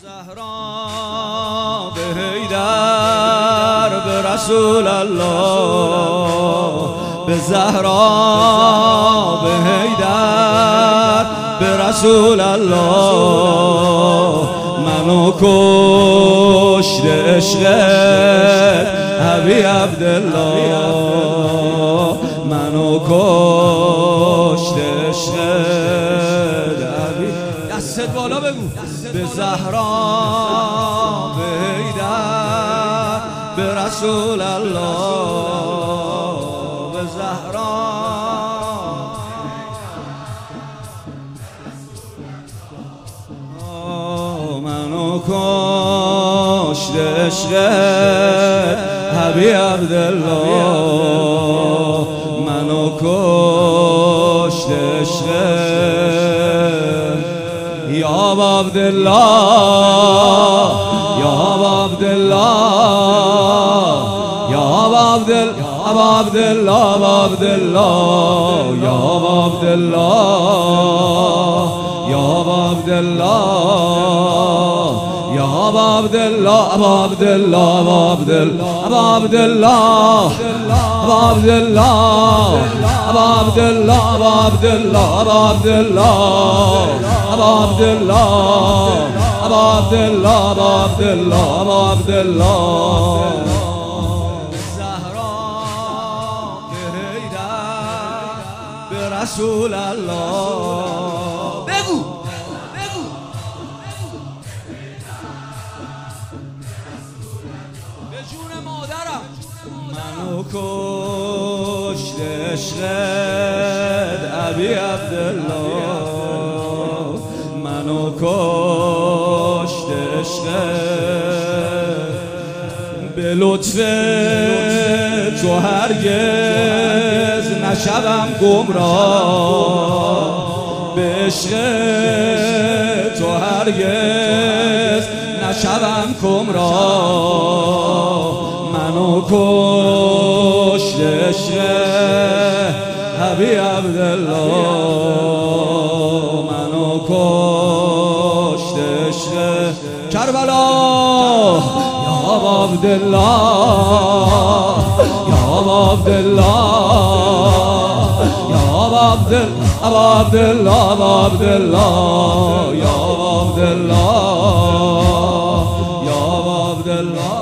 زهرا به حیدر به رسول الله، به زهرا به حیدر به رسول الله. منو کشت عشق ابی عبدالله، منو کشت عشق ابی. دستت بالا بگو. به زهرا به حیدر به رسول الله، به زهرا منو کشت عشق ابی عبدالله، منو کشت عشق یا عبدالله، یا عبدالله، یا عبدالله، عبدالله، یا عبدالله، یا عبدالله، یا عبدالله، عبدالله، عبدالله، عبدالله، عبدالله، عبدالله، عبدالله، عبدالله، عبدالله، عبدالله، عبدالله. زهرا به حیدر به رسول الله. بگو بگو. به جون مادرم منو کشت عشق ابی عبدالله، منو کشت عشق. به لطف تو هرگز نشوم گمراه، به عشق تو هرگز نشوم گمراه. منو کشت عشق ابی عبدالله، منو کشت عشق کربلا. یا عبدالله، یا عبدالله، یا عبدالله، عبدالله، یا عبدالله، یا عبدالله.